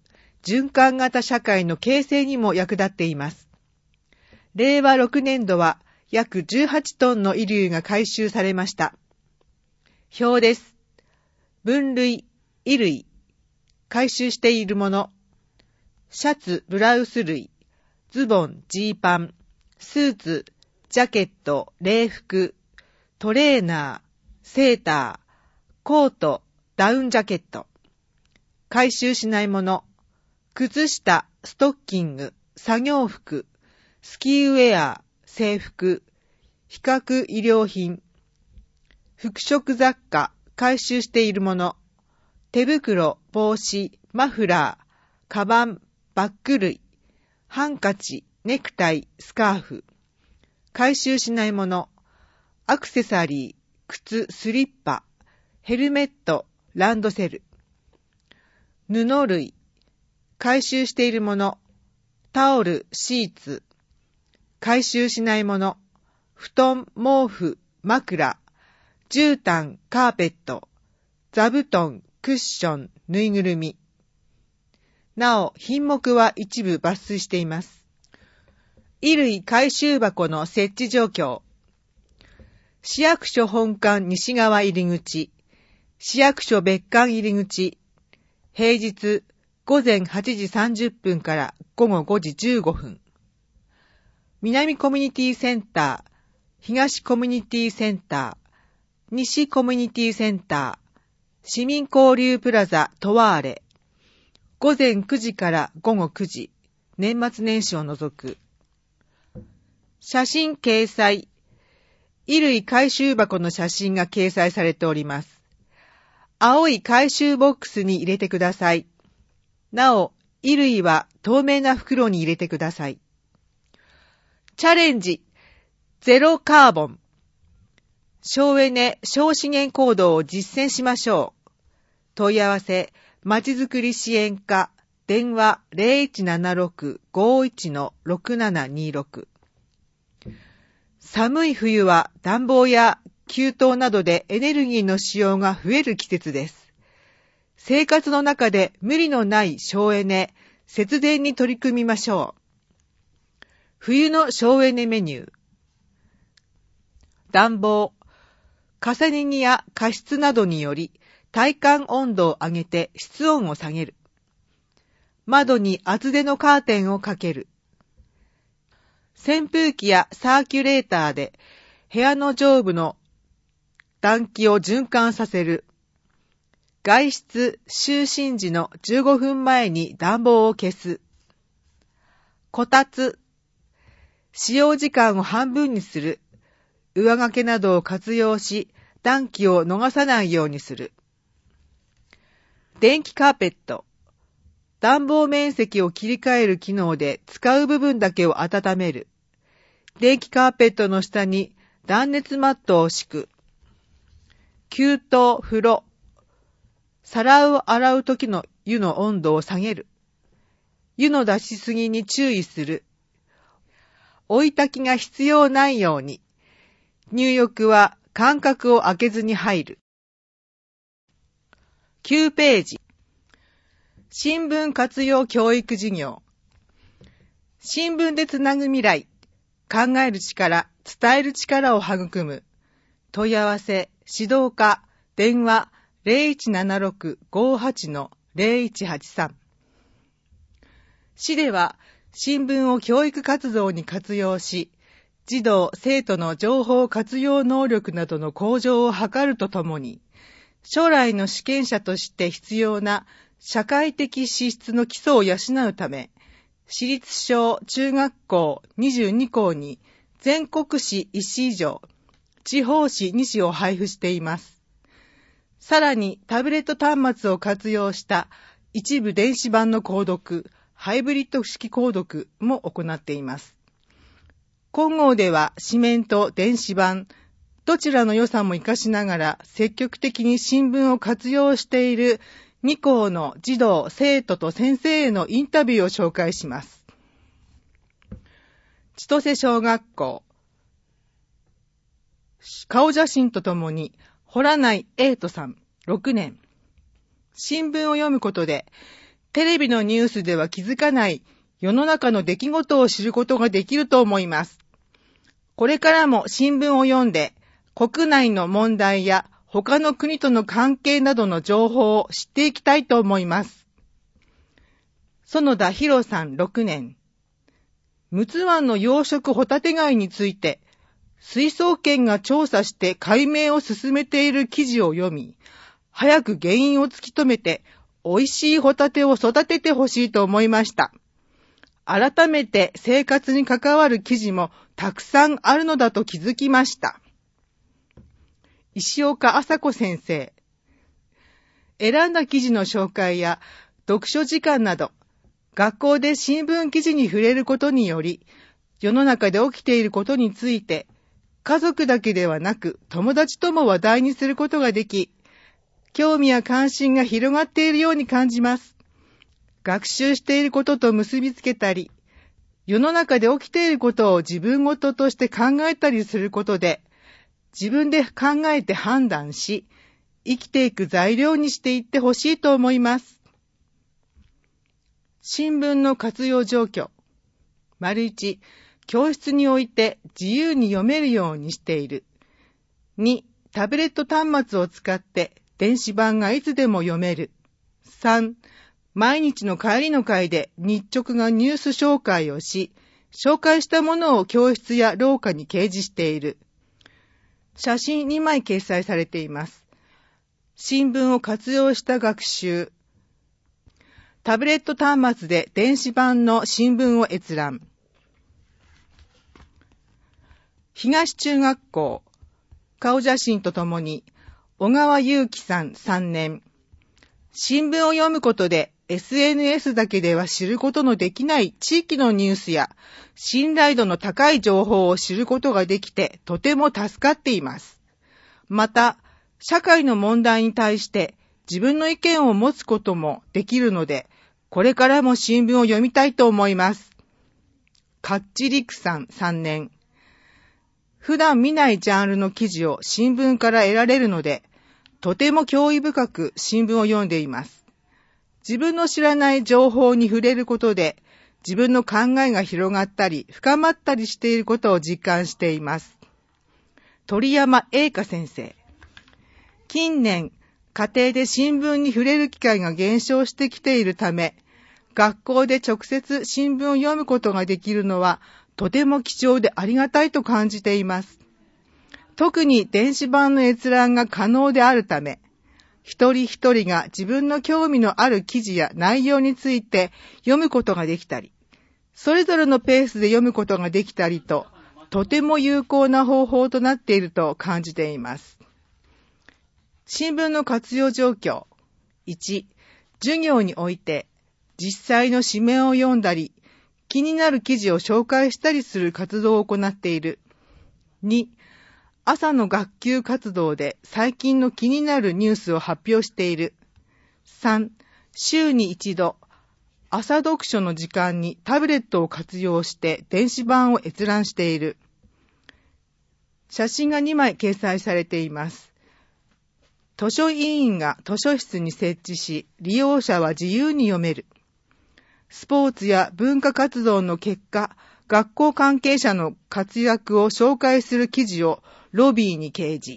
循環型社会の形成にも役立っています。れいわろくねんどは約じゅうはちトンの衣類が回収されました。表です。分類、衣類、回収しているもの、シャツ、ブラウス類、ズボン、ジーパン、スーツ、ジャケット、礼服、トレーナー、セーター、コート、ダウンジャケット。回収しないもの、靴下、ストッキング、作業服、スキーウェア、制服、比較医療品、服飾雑貨、回収しているもの、手袋、帽子、マフラー、カバン、バッグ類、ハンカチ、ネクタイ、スカーフ。回収しないもの、アクセサリー、靴、スリッパ、ヘルメット、ランドセル。布類、回収しているもの、タオル、シーツ。回収しないもの、布団、毛布、枕、絨毯、カーペット、座布団、クッション、ぬいぐるみ。なお、品目は一部抜粋しています。衣類回収箱の設置状況。市役所本館西側入り口、市役所別館入り口、平日ごぜんはちじさんじゅっぷんからごごごじじゅうごふん。南コミュニティセンター、東コミュニティセンター、西コミュニティセンター、市民交流プラザトワーレ、ごぜんくじからごごくじ、年末年始を除く。写真掲載。衣類回収箱の写真が掲載されております。青い回収ボックスに入れてください。なお、衣類は透明な袋に入れてください。チャレンジ、ゼロカーボン。省エネ、省資源行動を実践しましょう。問い合わせ、まちづくり支援課、電話 ゼロいちななろく ごいち ろくななにろく。寒い冬は暖房や給湯などでエネルギーの使用が増える季節です。生活の中で無理のない省エネ、節電に取り組みましょう。冬の省エネメニュー。暖房。重ね着や加湿などにより体感温度を上げて室温を下げる。窓に厚手のカーテンをかける。扇風機やサーキュレーターで部屋の上部の暖気を循環させる。外出、就寝時のじゅうごふんまえに暖房を消す。こたつ。使用時間を半分にする。上掛けなどを活用し、暖気を逃さないようにする。電気カーペット。暖房面積を切り替える機能で使う部分だけを温める。電気カーペットの下に断熱マットを敷く。給湯、風呂。皿を洗う時の湯の温度を下げる。湯の出しすぎに注意する。追い焚きが必要ないように。入浴は間隔を空けずに入る。きゅうページ。新聞活用教育事業。新聞でつなぐ未来。考える力、伝える力を育む。問い合わせ、指導課、電話 ゼロいちななろく ごはち ゼロいちはちさん。市では新聞を教育活動に活用し、児童・生徒の情報活用能力などの向上を図るとともに、将来の主権者として必要な社会的資質の基礎を養うため、私立小中学校にじゅうにこうに全国紙いち紙以上、地方紙に紙を配布しています。さらにタブレット端末を活用した一部電子版の購読、ハイブリッド式購読も行っています。今号では紙面と電子版、どちらの良さも活かしながら積極的に新聞を活用しているに校の児童、生徒と先生へのインタビューを紹介します。千歳小学校。顔写真とともに、洞内英斗さん、ろくねん。新聞を読むことで、 テレビのニュースでは気づかない世の中の出来事を知ることができると思います。これからも新聞を読んで、国内の問題や他の国との関係などの情報を知っていきたいと思います。園田博さんろくねん。陸奥湾の養殖ホタテ貝について、水槽圏が調査して解明を進めている記事を読み、早く原因を突き止めて、美味しいホタテを育ててほしいと思いました。改めて生活に関わる記事もたくさんあるのだと気づきました。石岡麻子先生。選んだ記事の紹介や読書時間など、学校で新聞記事に触れることにより、世の中で起きていることについて、家族だけではなく友達とも話題にすることができ、興味や関心が広がっているように感じます。学習していることと結びつけたり、世の中で起きていることを自分ごととして考えたりすることで、自分で考えて判断し、生きていく材料にしていってほしいと思います。新聞の活用状況。丸一、教室において自由に読めるようにしている。に、タブレット端末を使って電子版がいつでも読める。さん、毎日の帰りの会で日直がニュース紹介をし、紹介したものを教室や廊下に掲示している。写真にまい掲載されています。新聞を活用した学習。タブレット端末で電子版の新聞を閲覧。東中学校、顔写真とともに、小川祐樹さんさんねん。新聞を読むことで エスエヌエス だけでは知ることのできない地域のニュースや信頼度の高い情報を知ることができてとても助かっています。また、社会の問題に対して自分の意見を持つこともできるので、これからも新聞を読みたいと思います。カッチリクさんさんねん。普段見ないジャンルの記事を新聞から得られるので、とても興味深く新聞を読んでいます。自分の知らない情報に触れることで、自分の考えが広がったり、深まったりしていることを実感しています。鳥山英香先生。近年、家庭で新聞に触れる機会が減少してきているため、学校で直接新聞を読むことができるのは、とても貴重でありがたいと感じています。特に電子版の閲覧が可能であるため、一人一人が自分の興味のある記事や内容について読むことができたり、それぞれのペースで読むことができたりと、とても有効な方法となっていると感じています。新聞の活用状況。いち、授業において実際の紙面を読んだり、気になる記事を紹介したりする活動を行っている。に、朝の学級活動で最近の気になるニュースを発表している。さん、週に一度、朝読書の時間にタブレットを活用して電子版を閲覧している。写真がにまい掲載されています。図書委員が図書室に設置し、利用者は自由に読める。スポーツや文化活動の結果、学校関係者の活躍を紹介する記事をロビーに掲示。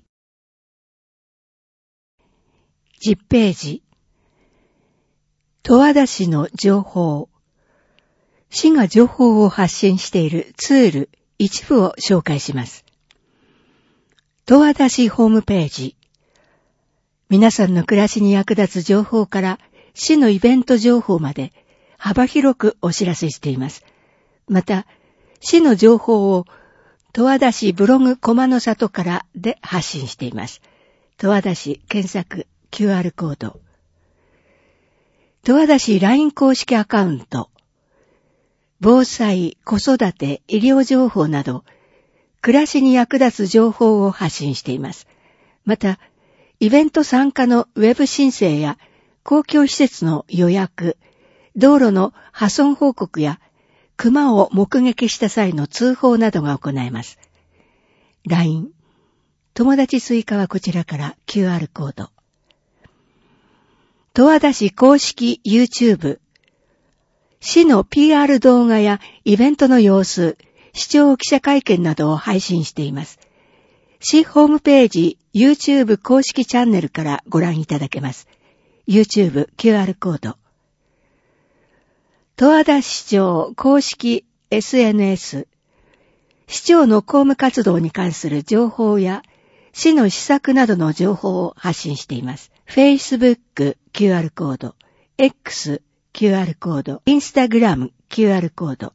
じゅっページ。十和田市の情報。市が情報を発信しているツール一部を紹介します。十和田市ホームページ。皆さんの暮らしに役立つ情報から市のイベント情報まで幅広くお知らせしています。また、市の情報を十和田市ブログ駒の里からで発信しています。十和田市検索 キューアール コード。十和田市 ライン 公式アカウント。防災、子育て、医療情報など、暮らしに役立つ情報を発信しています。また、イベント参加のウェブ申請や公共施設の予約、道路の破損報告や熊を目撃した際の通報などが行えます。ライン、友達追加はこちらから キューアール コード。十和田市公式 YouTube、 市の ピーアール 動画やイベントの様子、市長記者会見などを配信しています。市ホームページ、YouTube 公式チャンネルからご覧いただけます。YouTube キューアール コード。十和田市長公式 エスエヌエス。市長の公務活動に関する情報や市の施策などの情報を発信しています。Facebook キューアール コード、X キューアール コード、Instagram キューアール コード。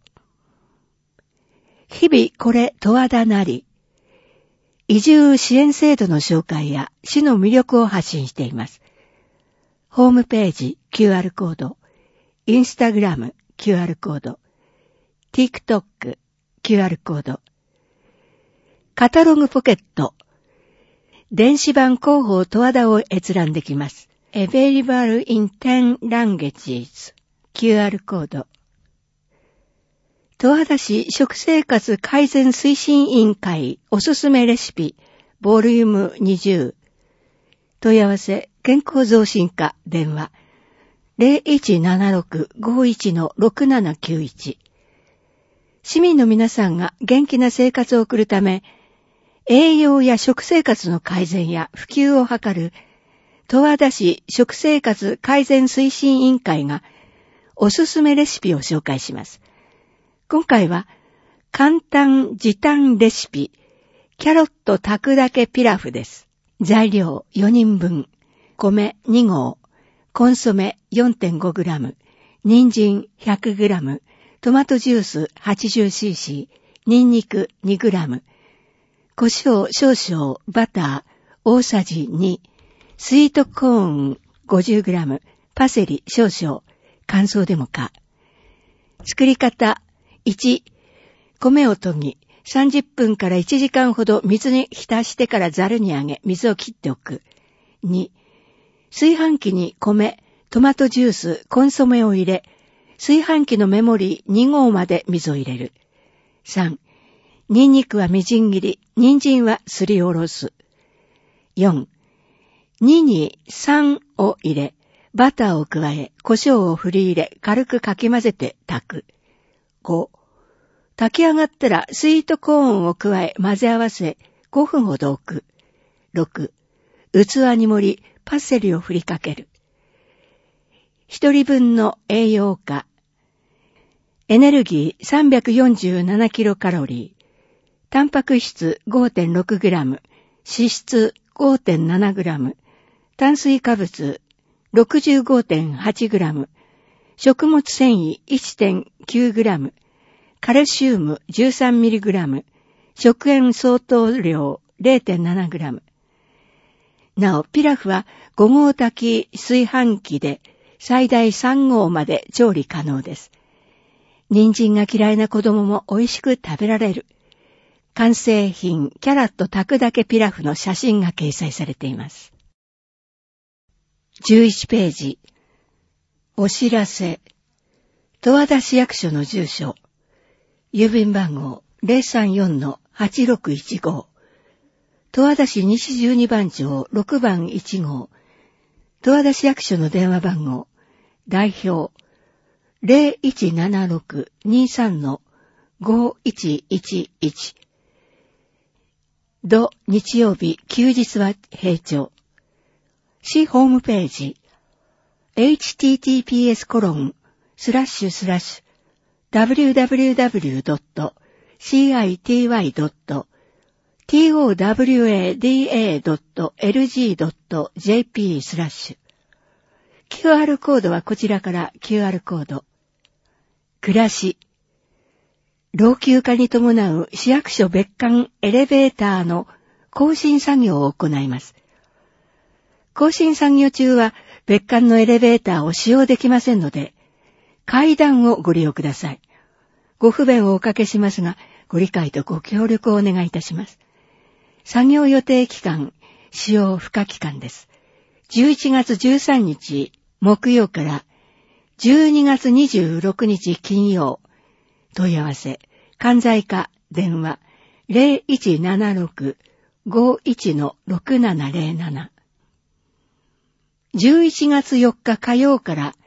日々これ十和田なり。移住支援制度の紹介や市の魅力を発信しています。ホームページ キューアール コード、インスタグラム キューアール コード、TikTok キューアール コード、カタログポケット、電子版広報十和田を閲覧できます。Available in ten languages キューアール コード。十和田市食生活改善推進委員会おすすめレシピボリュームにじゅう。問い合わせ健康増進課電話 ゼロいちななろく ごいち ろくななきゅういち。市民の皆さんが元気な生活を送るため、栄養や食生活の改善や普及を図る十和田市食生活改善推進委員会がおすすめレシピを紹介します。今回は簡単時短レシピキャロット炊くだけピラフです。材料よにんぶん、米にごう、コンソメ よんてんごグラム、人参 ひゃくグラム、トマトジュース はちじゅうシーシー、ニンニク にグラム、胡椒少々、バター大さじに、スイートコーン ごじゅうグラム、パセリ少々、乾燥でもか。作り方いち、米を研ぎ、さんじゅっぷんからいちじかんほど水に浸してからザルにあげ、水を切っておく。に、炊飯器に米、トマトジュース、コンソメを入れ、炊飯器のメモリにごうまで水を入れる。さん、ニンニクはみじん切り、人参はすりおろす。よん、ににさんを入れ、バターを加え、胡椒を振り入れ、軽くかき混ぜて炊く。ご、炊き上がったらスイートコーンを加え混ぜ合わせごふんほど置く。ろく、器に盛りパセリを振りかける。一人分の栄養価。エネルギー さんびゃくよんじゅうななキロカロリー。タンパク質 ごてんろくグラム。脂質 ごてんななグラム。炭水化物 ろくじゅうごてんはちグラム。食物繊維 いってんきゅうグラム。カルシウム じゅうさんミリグラム。食塩相当量 れいてんななグラム。なお、ピラフはごごう炊き炊飯器で最大さんごうまで調理可能です。人参が嫌いな子供も美味しく食べられる。完成品キャラット炊くだけピラフの写真が掲載されています。じゅういちページ。お知らせ。十和田市役所の住所。郵便番号 ゼロさんよんのはちろくいちご。十和田市西じゅうにばん町ろくばんいちごう。十和田市役所の電話番号。代表。ゼロいちななろく にさんのごいちいちいち。土日曜日、休日は平常。市ホームページ。エイチティーティーピーエスコロンスラッシュスラッシュダブリューダブリューダブリュードットシーアイティーワイドットトワダドットエルジードットジェーピー スラッシュ。キューアール コードはこちらから キューアール コード。暮らし。老朽化に伴う市役所別館エレベーターの更新作業を行います。更新作業中は別館のエレベーターを使用できませんので、階段をご利用ください。ご不便をおかけしますが、ご理解とご協力をお願いいたします。作業予定期間、使用不可期間です。じゅういちがつじゅうさんにち木曜からじゅうにがつにじゅうろくにち金曜。問い合わせ、関西課電話 ゼロいちななろく ごいち ろくななゼロなな。じゅういちがつよっか火曜から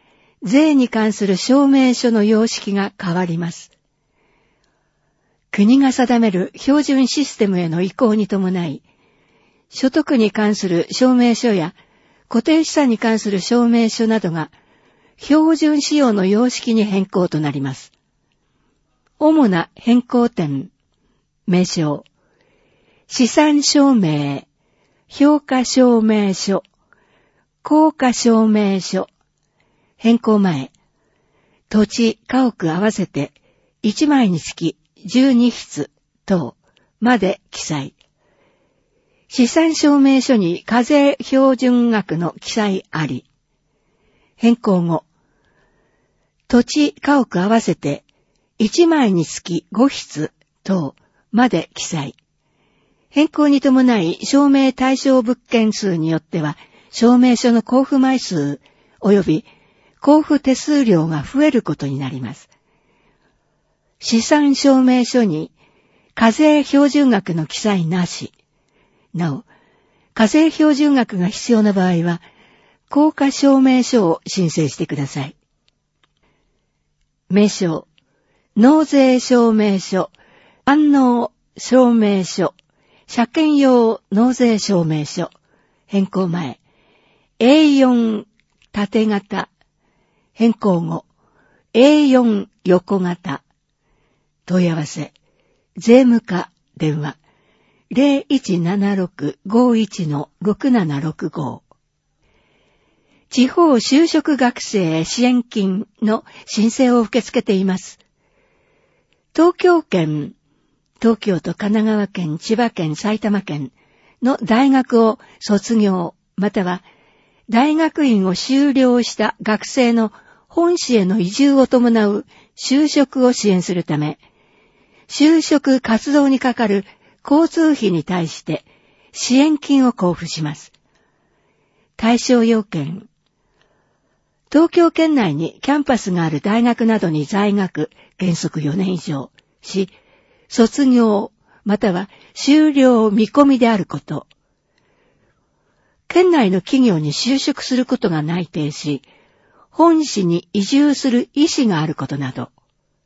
税に関する証明書の様式が変わります。国が定める標準システムへの移行に伴い、所得に関する証明書や固定資産に関する証明書などが標準仕様の様式に変更となります。主な変更点、名称、資産証明、評価証明書、効果証明書、変更前、土地、家屋合わせていちまいにつきじゅうに筆等まで記載。資産証明書に課税標準額の記載あり。変更後、土地、家屋合わせていちまいにつきご筆等まで記載。変更に伴い証明対象物件数によっては証明書の交付枚数及び交付手数料が増えることになります。資産証明書に課税標準額の記載なし。なお、課税標準額が必要な場合は、効果証明書を申請してください。名称、納税証明書、安納証明書、車検用納税証明書、変更前、エーよん 縦型、変更後、エーよん 横型、問い合わせ、税務課電話、ゼロいちななろく ごいち ろくななろくご。地方就職学生支援金の申請を受け付けています。東京圏、東京都、神奈川県、千葉県、埼玉県の大学を卒業、または大学院を修了した学生の本市への移住を伴う就職を支援するため、就職活動にかかる交通費に対して支援金を交付します。対象要件、東京圏内にキャンパスがある大学などに在学、原則よねん以上し、卒業または修了見込みであること、県内の企業に就職することが内定し、本市に移住する意思があることなど、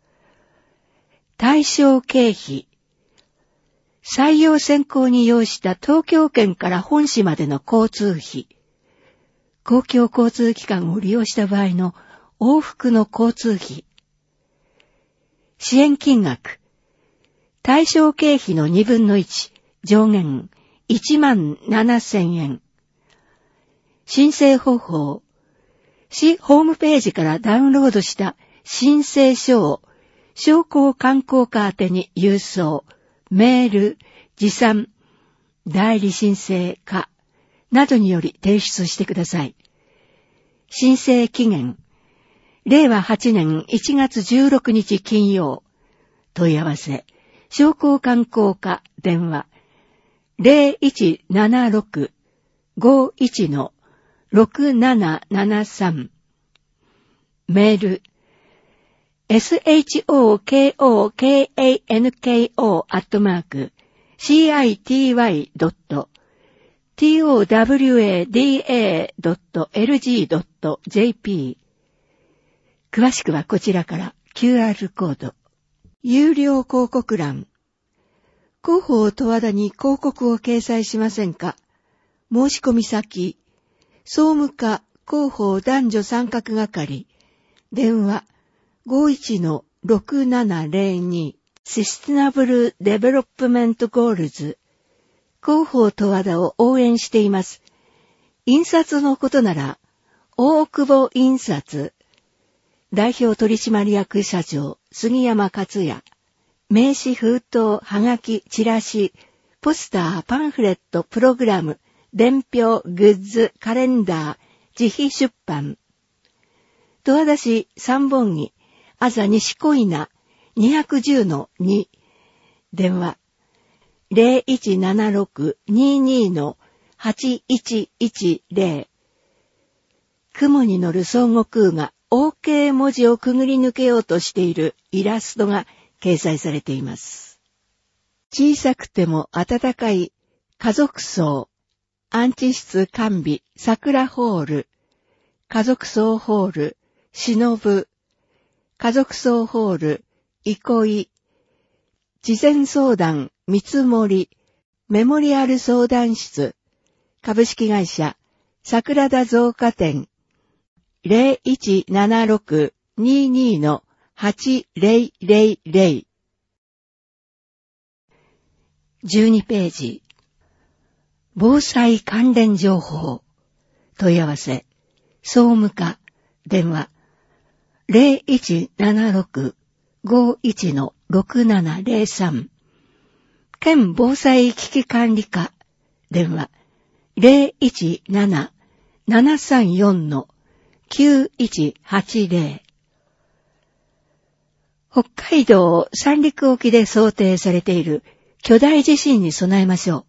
対象経費、採用選考に要した東京圏から本市までの交通費、公共交通機関を利用した場合の往復の交通費、支援金額、対象経費のにぶんのいち、上限いちまんななせんえん。申請方法、市ホームページからダウンロードした申請書を商工観光課宛てに郵送、メール、持参、代理申請課などにより提出してください。申請期限、れいわはちねんいちがつじゅうろくにち金曜。問い合わせ、商工観光課電話、ゼロいちななろく ごいち ろくななななさん。メール、エスエイチオーケーオーケーエーエヌケーオー アットマーク シーアイティーワイ ドット トワダドット エルジー ドット ジェーピー。詳しくはこちらから キューアール コード。有料広告欄。広報十和田に広告を掲載しませんか？申し込み先、総務課広報男女参画係、電話ごいちのろくななゼロにシステナブルデベロップメントゴールズ。広報十和田を応援しています。印刷のことなら、大久保印刷。代表取締役社長、杉山克也。名刺、封筒、はがき、チラシ、ポスター、パンフレット、プログラム、伝票、グッズ、カレンダー、自費出版。十和田市三本木、あざ西小稲にひゃくじゅうのに。電話、ゼロいちななろく にに はちいちいちゼロ。雲に乗る孫悟空が OK 文字をくぐり抜けようとしているイラストが掲載されています。小さくても温かい家族葬、安置室完備桜ホール、家族葬ホール、 しのぶ、家族総ホール、憩い、事前相談、見積もり、メモリアル相談室、株式会社、桜田造花店、ゼロいちななろく にーにー のはちゼロゼロゼロ。じゅうにページ。防災関連情報。問い合わせ。総務課。電話。ゼロいちななろく ごーいち のろくななゼロさん。県防災危機管理課。電話。ゼロいちなな ななさんよん のきゅういちはちゼロ。北海道三陸沖で想定されている巨大地震に備えましょう。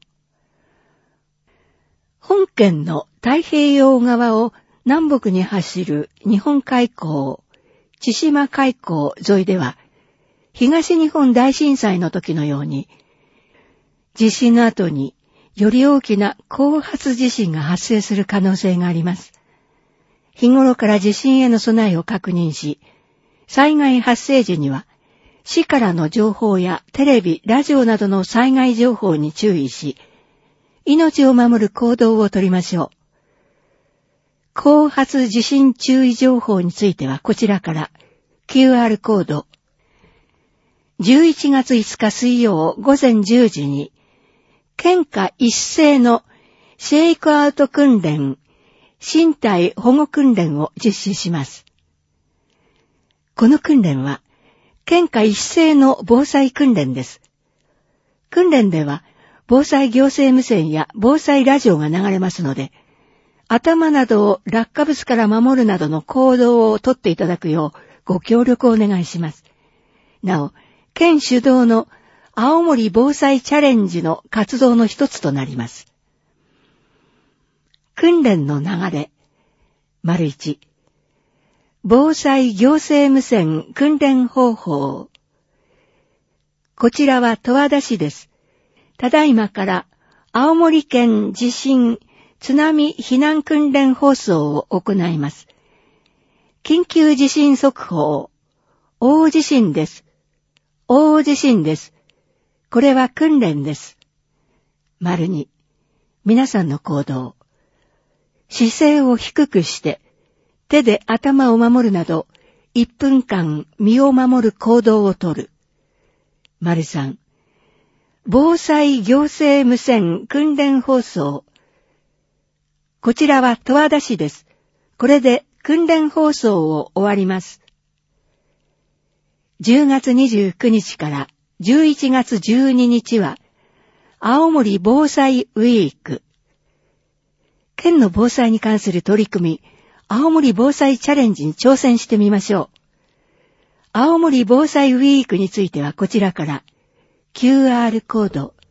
本県の太平洋側を南北に走る日本海溝、千島海溝沿いでは、東日本大震災の時のように、地震の後により大きな後発地震が発生する可能性があります。日頃から地震への備えを確認し、災害発生時には、市からの情報やテレビ、ラジオなどの災害情報に注意し、命を守る行動をとりましょう。後発地震注意情報についてはこちらから キューアール コード。じゅういちがついつか水曜午前じゅうじに、県下一斉のシェイクアウト訓練、身体保護訓練を実施します。この訓練は、県下一斉の防災訓練です。訓練では、防災行政無線や防災ラジオが流れますので、頭などを落下物から守るなどの行動をとっていただくようご協力をお願いします。なお、県主導の青森防災チャレンジの活動の一つとなります。訓練の流れ。丸一。防災行政無線訓練方法。こちらは十和田市です。ただいまから青森県地震津波避難訓練放送を行います。緊急地震速報。大地震です。大地震です。これは訓練です。丸に。皆さんの行動。姿勢を低くして、手で頭を守るなど、いっぷんかん身を守る行動をとる。丸さん。防災行政無線訓練放送。こちらは十和田市です。これで訓練放送を終わります。じゅうがつにじゅうくにちからじゅういちがつじゅうににちは、青森防災ウィーク。県の防災に関する取り組み、青森防災チャレンジに挑戦してみましょう。青森防災ウィークについてはこちらから、キューアール コード。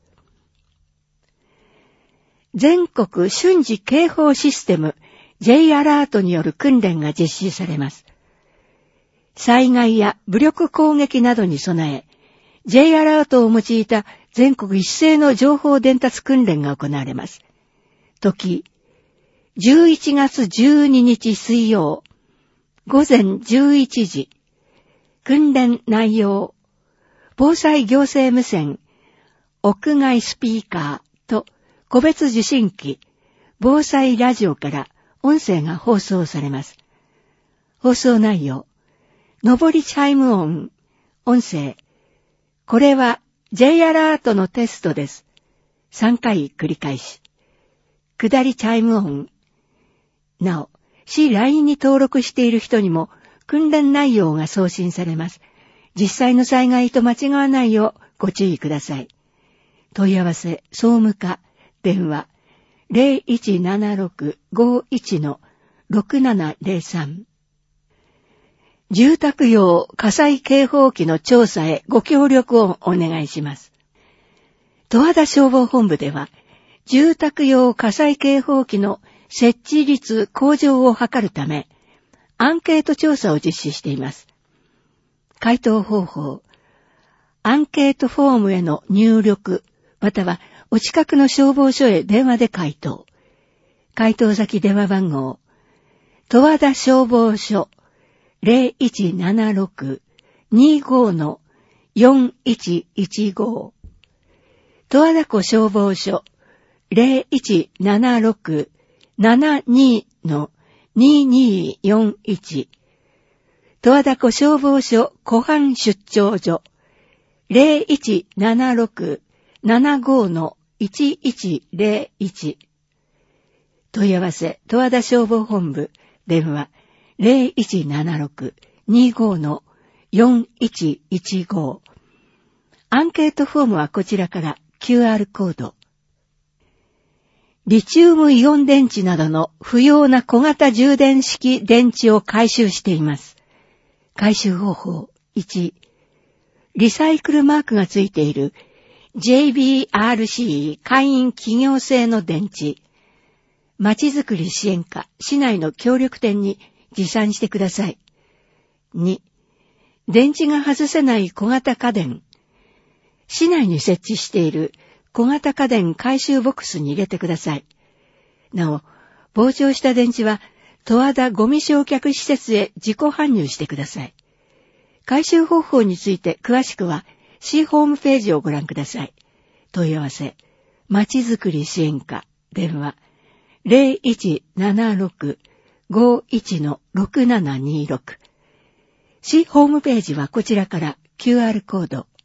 全国瞬時警報システム J アラートによる訓練が実施されます。災害や武力攻撃などに備え、J アラートを用いた全国一斉の情報伝達訓練が行われます。時、じゅういちがつじゅうににち水曜、午前じゅういちじ、訓練内容、防災行政無線、屋外スピーカーと個別受信機、防災ラジオから音声が放送されます。放送内容、上りチャイム音、音声、これは J アラートのテストです。さんかい繰り返し。下りチャイム音。なお、市 ライン に登録している人にも訓練内容が送信されます。実際の災害と間違わないようご注意ください。問い合わせ、総務課、電話、ゼロいちななろく ごーいち のろくななゼロさん。住宅用火災警報器の調査へご協力をお願いします。十和田消防本部では、住宅用火災警報器の設置率向上を図るため、アンケート調査を実施しています。回答方法、アンケートフォームへの入力、またはお近くの消防署へ電話で回答。回答先電話番号、十和田消防署ゼロいちななろく にご の よんいちいちご。十和田湖消防署ゼロいちななろく ななに の にによんいち。十和田湖消防署湖畔出張所ゼロいちななろく ななご の いちいちゼロいち。問い合わせ十和田消防本部電話ゼロいちななろく にご の よんいちいちご。アンケートフォームはこちらから キューアール コード。リチウムイオン電池などの不要な小型充電式電池を回収しています。回収方法いち、リサイクルマークがついている ジェイビーアールシー 会員企業製の電池。まちづくり支援課市内の協力店に持参してください。に、電池が外せない小型家電。市内に設置している小型家電回収ボックスに入れてください。なお、膨張した電池は十和田ゴミ焼却施設へ自己搬入してください。回収方法について詳しくは市ホームページをご覧ください。問い合わせ、まちづくり支援課、電話、ゼロいちななろく ごいちのろくななにろく。市ホームページはこちらから キューアール コード。